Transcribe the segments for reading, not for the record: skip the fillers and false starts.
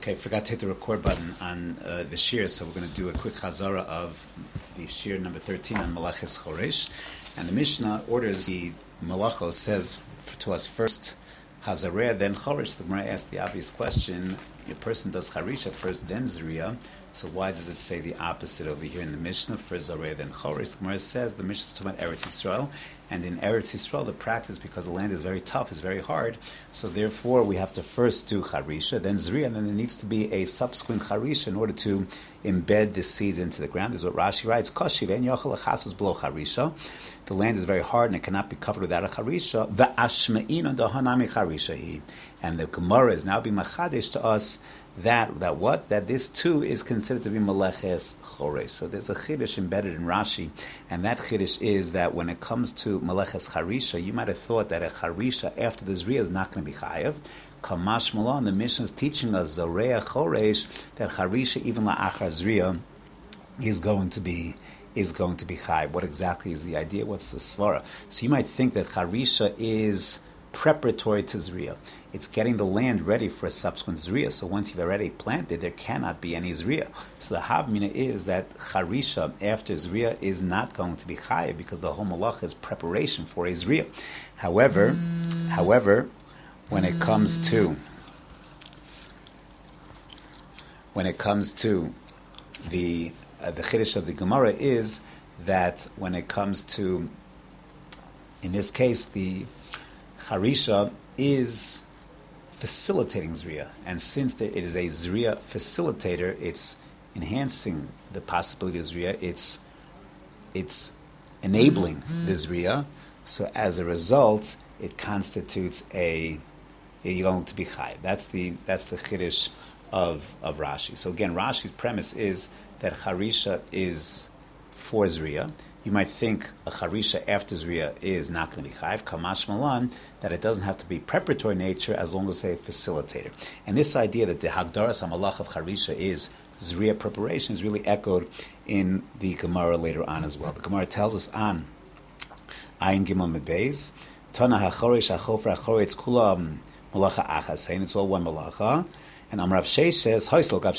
Okay, forgot to hit the record button on the shir, so we're going to do a quick chazara of the shir number 13 on Malaches Choresh. And the Mishnah orders the Malachos, says to us first Hazareh, then Choresh. The Gemara asks the obvious question: a person does Charisha first, then Zriya. So why does it say the opposite over here in the Mishnah? First Zareh, then Choresh. The Gemara says the Mishnah is talking about Eretz Yisrael, and in Eretz Yisrael the practice, because the land is very tough, is very hard. So therefore we have to first do Charisha, then Zriya, and then there needs to be a subsequent Charisha in order to embed the seeds into the ground. This is what Rashi writes: Koshi ve'en yochel lechasas below Charisha. The land is very hard and it cannot be covered without a Charisha. Ve'ashme'in dahanami Charisha hi. And the Gemara is now being machadesh to us that this too is considered to be Meleches Choresh. So there's a chiddush embedded in Rashi, and that chiddush is that when it comes to Meleches Charisha, you might have thought that a Charisha after the Zriya is not going to be chayav. Kamash Malon, the Mishnah is teaching us Zoreya Choresh that Charisha even la'achar Zriya is going to be chayav. What exactly is the idea? What's the svara? So you might think that Charisha is preparatory to Zriya. It's getting the land ready for a subsequent Zriya. So once you've already planted, there cannot be any Zriya. So the Havmina is that Charisha after Zriya is not going to be Chayav because the whole Malach is preparation for a Zriya. However, when it comes to the Chiddush of the Gemara is that when it comes to, in this case, the Charisha is facilitating Zriya, and since it is a Zriya facilitator, it's enhancing the possibility of Zriya, it's enabling the Zriya, so as a result, it constitutes you're going to be Chai. That's the Chiddush of Rashi. So again, Rashi's premise is that Charisha is for Zriya. You might think a Charisha after Zriya is not going to be Chayiv, Kamash Malan, that it doesn't have to be preparatory nature as long as a facilitator. And this idea that the Hagdaras HaMalach of Charisha is Zriya preparation is really echoed in the Gemara later on as well. The Gemara tells us on Ayin Gimel Medbeis, Tana HaChoresh HaChofer HaChoretz Kula Malacha Achasein, it's all one Malacha. And Amrav Sheish says,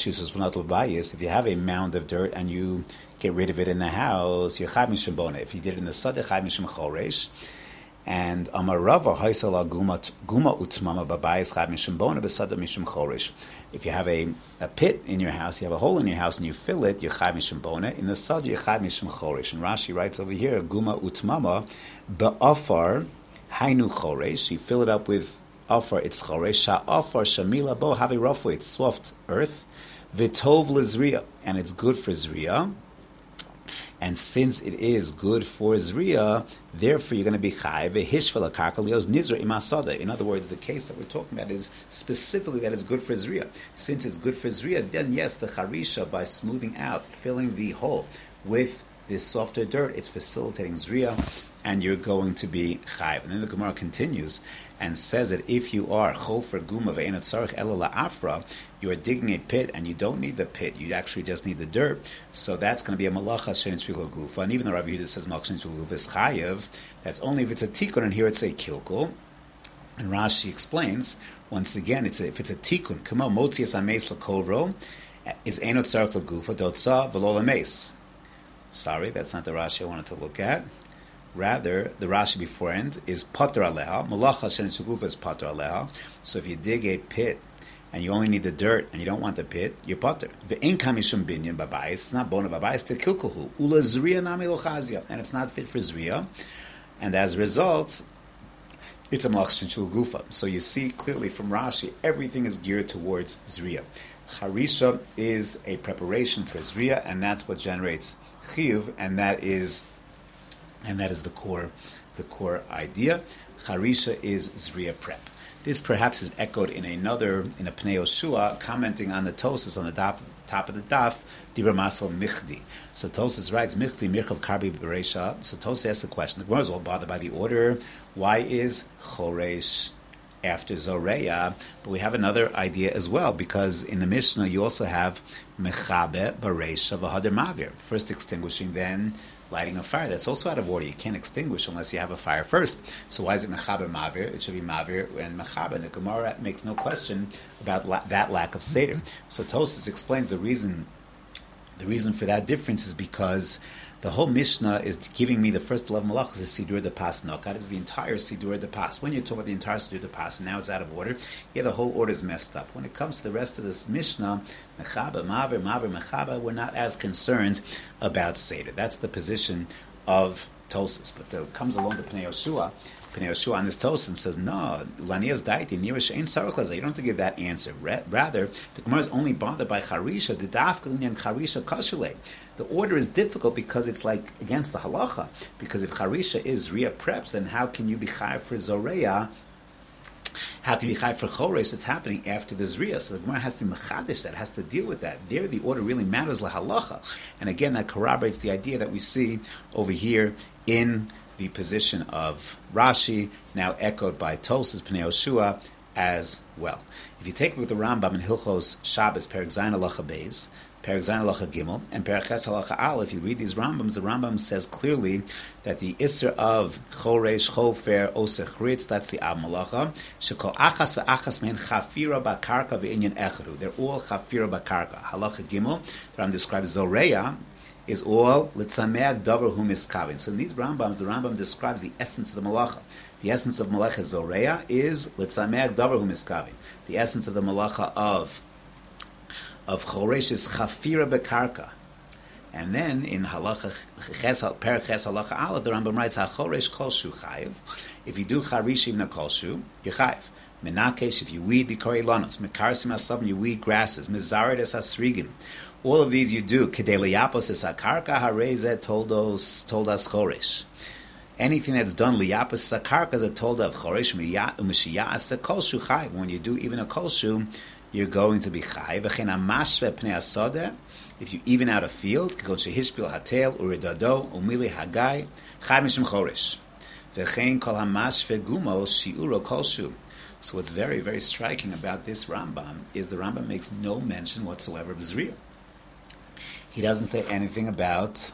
if you have a mound of dirt and you get rid of it in the house, you're Chayv Mishum Bona. If you did it in the Sadeh, Chayv Mishum Choresh. And Amar Rava, Haisala Guma Utmama Babayis Chayv Mishum Bona, Besadeh Mishum Choresh. If you have a pit in your house, you have a hole in your house and you fill it, you're Chayv Mishum Bona. In the Sadeh, you're Chayv Mishum Choresh. And Rashi writes over here, Guma Utmama Ba'afar Hainu Choresh. You fill it up with Afar, it's Choresh. Sha'afar Shamila Bo Havi Rafu, it's soft earth. Vitov Lizriya, and it's good for Zriya. And since it is good for Zriya, therefore you're going to be Chai Vehishvel Akarkalios Nizra Imasada. In other words, the case that we're talking about is specifically that it's good for Zriya. Since it's good for Zriya, then yes, the Charisha, by smoothing out, filling the hole with this softer dirt, it's facilitating Zriya, and you're going to be Chai. And then the Gemara continues and says that if you are chofer guma ve'enot tzarich ela la'afra, you are digging a pit and you don't need the pit, you actually just need the dirt. So that's going to be a malacha she'nitzri lo gufa. And even the Rabbi Yehuda says malacha she'nitzri lo gufa is chayev. That's only if it's a tikkun, and here it's a kilkul. And Rashi explains once again, if it's a tikkun, kama motzias ameis lakovro is enot tzarich lo gufa dotza v'lo lameis. Sorry, that's not the Rashi I wanted to look at. Rather, the Rashi beforehand is pater aleha. Malacha she'nitzri is pater aleha. So if you dig a pit and you only need the dirt and you don't want the pit, you're pater. Ve'en kamishum binyan babayis. It's not bona babayis to kilkulhu. Ula zriya nami lo chazia, and it's not fit for zriya. And as a result, it's a malacha she'nitzri gufa. So you see clearly from Rashi, everything is geared towards zriya. Charisha is a preparation for zriya, and that's what generates chiyuv, and that is the core idea. Charisha is Zriya prep. This perhaps is echoed in a Pnei Yoshua, commenting on the Tosas on the top of the daf, Dibra Masal Michdi. So Tosas writes, Michdi Mirchav Karbi Bereisha. So Tosas asks the question, the Gemara is all bothered by the order. Why is Choresh after Zoreya? But we have another idea as well, because in the Mishnah you also have Mechabe Bereisha V'Hader Mavir. First extinguishing, then lighting a fire. That's also out of order. You can't extinguish unless you have a fire first. So why is it mechaber mavir? It should be mavir and mechaber. The Gemara makes no question about that lack of seder. So Tosfos explains the reason for that difference is because the whole Mishnah is giving me the first 11 malachas is Sidur de Pas Nokat. It's the entire Sidur de Pas. When you talk about the entire Sidur de Pas, and now it's out of order, the whole order is messed up. When it comes to the rest of this Mishnah, Mechaba, Maver, Mechaba, we're not as concerned about Seder. That's the position of Tosfos. But there comes along the Pnei Yoshua. Pnei Yoshua on this Tosfos and says, no, Lanias Daiti, Nirish Ein Sarach. You don't have to give that answer. Rather, the Gemara is only bothered by Charisha, the Dafka and Charisha Kashule. The order is difficult because it's like against the halacha. Because if Charisha is Ria Preps, then how can you be Chai for Zoreya? How can you be Chai for Choresh that's happening after the Zriya? So the Gemara has to be Mechadish, that has to deal with that. There the order really matters la halacha. And again, that corroborates the idea that we see over here in the position of Rashi, now echoed by Tosfos Pnei Yoshua as well. If you take a look at the Rambam in Hilchos Shabbos, Perek Zayin Halacha Beis, Perek Zayin Halacha Gimel, and Perek Ches Halacha Aleph, if you read these Rambams, the Rambam says clearly that the Isser of Choresh, Chofer, Osech Ritz, that's the Av Malacha, Shekol Achas ve'achas mehen Chafira Bakarka ve'inyan Echadu. They're all Chafira Bakarka. Halacha Gimel, the Rambam describes Zoreya, is all litzameach davar hu miskavin. So in these Rambams, the Rambam describes the essence of the malacha. The essence of malacha zoreya is litzameach davar hu miskavin. The essence of the malacha of choresh is chafira bekarka. And then in halacha perek ches halacha aleph, the Rambam writes hachoresh kolshu chayiv. If you do charish even a kolshu, you're chayiv. Menakesh, if you weed bikori lanos. Mekarsim asabim, you weed grasses. Mizared es asrigim. All of these you do. Kedeliyapos es akarka hareze told us choresh. Anything that's done liyapos es akarka is a told of choresh umishiyah es a kolshu chayiv. When you do even a kolshu, you're going to be chayiv. V'chein amashve pnei asodeh. If you even out a field, kikol shehishpil hatel uridado umili hagai chayiv mishum choresh. V'chein kol hamashve gumos shiuro kolshu. So what's very, very striking about this Rambam is the Rambam makes no mention whatsoever of Zriya. He doesn't say anything about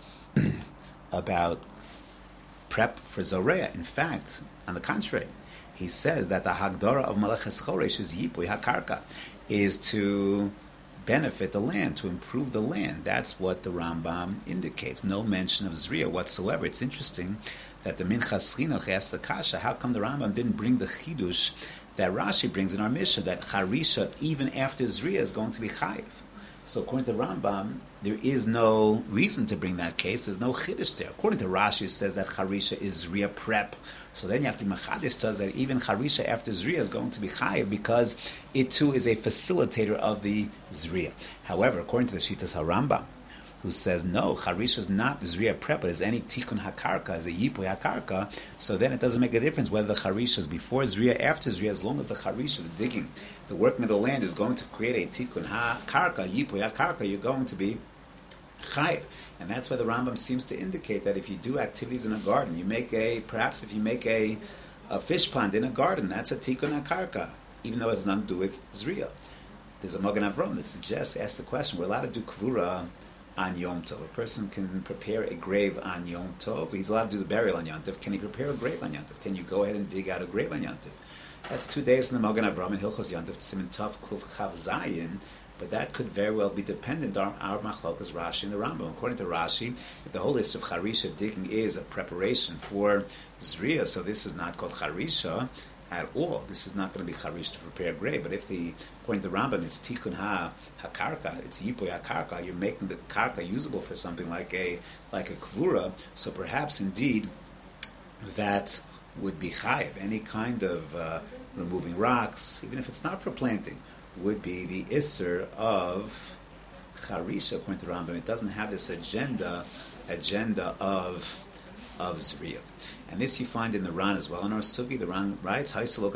prep for Zoreya. In fact, on the contrary, he says that the Hagdara of Maleches Choresh is Yipui HaKarka, is to benefit the land, to improve the land. That's what the Rambam indicates. No mention of Zriya whatsoever. It's interesting that the Minchas Chinuch asks the Kasha, how come the Rambam didn't bring the Chidush that Rashi brings in our Mishnah, that Charisha, even after Zriya, is going to be Chayiv? So according to the Rambam, there is no reason to bring that case. There's no Chiddush there. According to Rashi, it says that Charisha is Zriya prep. So then you have to Machadish tells that even Charisha after Zriya is going to be Chayiv because it too is a facilitator of the Zriya. However, according to the Shitas HaRambam, who says no, Charisha is not the Zriya prep, but is any Tikkun HaKarka, is a Yipui HaKarka, so then it doesn't make a difference whether the Charisha is before Zriya, after Zriya, as long as the Charisha, the digging, the working of the land is going to create a Tikkun HaKarka, Yipui HaKarka, you're going to be Chayiv. And that's why the Rambam seems to indicate that if you do activities in a garden, perhaps if you make a fish pond in a garden, that's a Tikkun HaKarka, even though it has nothing to do with Zriya. There's a Magen Avram that suggests, asks the question, we're allowed to do Kvura on Yom Tov. A person can prepare a grave on Yom Tov. He's allowed to do the burial on Yom Tov. Can he prepare a grave on Yom Tov? Can you go ahead and dig out a grave on Yom Tov? That's 2 days in the Magen Avram and Hilchos Yom Tov, Siman Tov Kuf Chav Zayin, but that could very well be dependent on our machlokas Rashi and the Rambam. According to Rashi, if the whole list of Charisha digging is a preparation for Zriya, so this is not called Charisha at all. This is not going to be Charish to prepare a grave. But if according to the Rambam, it's Tikkun HaKarka, it's Yipui HaKarka, you're making the Karka usable for something like a Kvura, so perhaps indeed that would be Chayiv. Any kind of removing rocks, even if it's not for planting, would be the Isser of Charisha, according to the Rambam. It doesn't have this agenda of Zriya. And this you find in the Ran as well. In our Sugi, the Ran writes,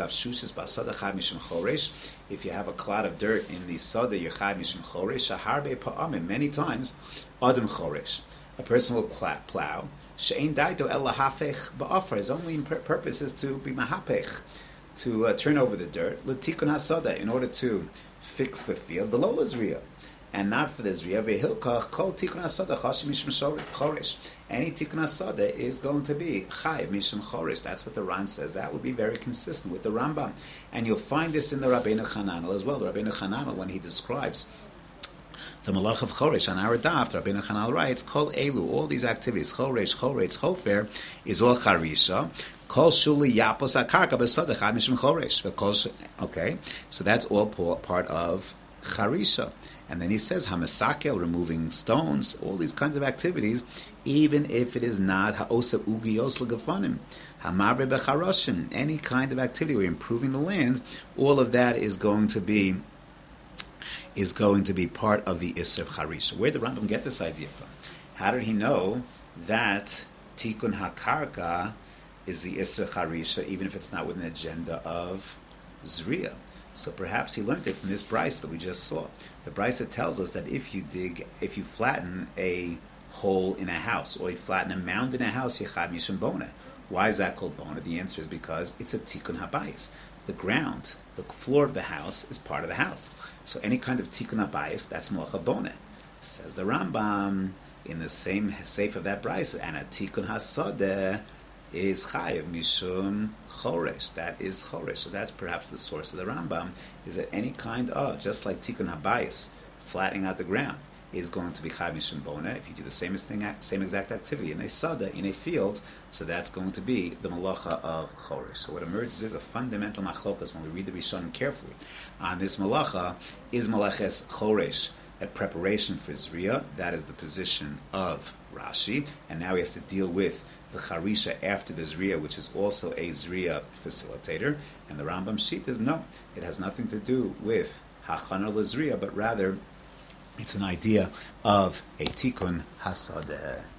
if you have a clod of dirt in the Sada, you're Chai Mishum Choresh, Shaharbe Pa'amim, many times, Adam Choresh. A person will plow. She'ein daito el lahafech ba'afar. His only purpose is to be mahapech, to turn over the dirt, l'tikun hasada, in order to fix the field below Zriya. and not for the Zriya. Vehilkach kol tikkun hasada chashiv mishum choresh. Any tikkun hasada is going to be chayiv mishum choresh. That's what the Ran says. That would be very consistent with the Rambam, and you'll find this in the Rabbeinu Chananel as well. The Rabbeinu Chananel, when he describes the Malach of Choresh on our daf, the Rabbeinu Chananel writes, Kol Elu, all these activities, Choresh, Chofer, is all Charisha. Kol Shuli Yapos Akarka Besadach Mishum Choresh. Okay, so that's all part of Charisha. And then he says, Hamasakel, removing stones, all these kinds of activities, even if it is not Ha'osa Ugiyos L'Gefanim, Hamavre Becharoshim, any kind of activity where you're improving the land, all of that is going to be part of the Isser of Charisha. Where did the Rambam get this idea from? How did he know that Tikkun HaKarka is the Isser Charisha, even if it's not with an agenda of Zriya? So perhaps he learned it from this brisa that we just saw. The brisa tells us that if you flatten a hole in a house, or you flatten a mound in a house, Yechad Mishum Bona. Why is that called Bona? The answer is because it's a Tikkun HaBayis. The ground, the floor of the house, is part of the house. So any kind of Tikkun HaBayis, that's Malacha Bona. Says the Rambam in the same seif of that brisa, and a Tikkun HaSodeh is Chayiv Mishum Choresh. That is Choresh. So that's perhaps the source of the Rambam, is that any kind of, just like Tikkun HaBayis, flattening out the ground, is going to be Chayiv Mishum Bona. If you do the same exact activity in a Sada, in a field, so that's going to be the Malacha of Choresh. So what emerges is a fundamental machlokas when we read the Rishonim carefully on this Malacha. Is Malaches Choresh a preparation for Zriya? That is the position of Rashi, and now he has to deal with the Charisha after the Zriya, which is also a Zriya facilitator. And the Rambam Shita is no, it has nothing to do with Hachana l'Zriya, but rather it's an idea of a Tikkun Hasadeh.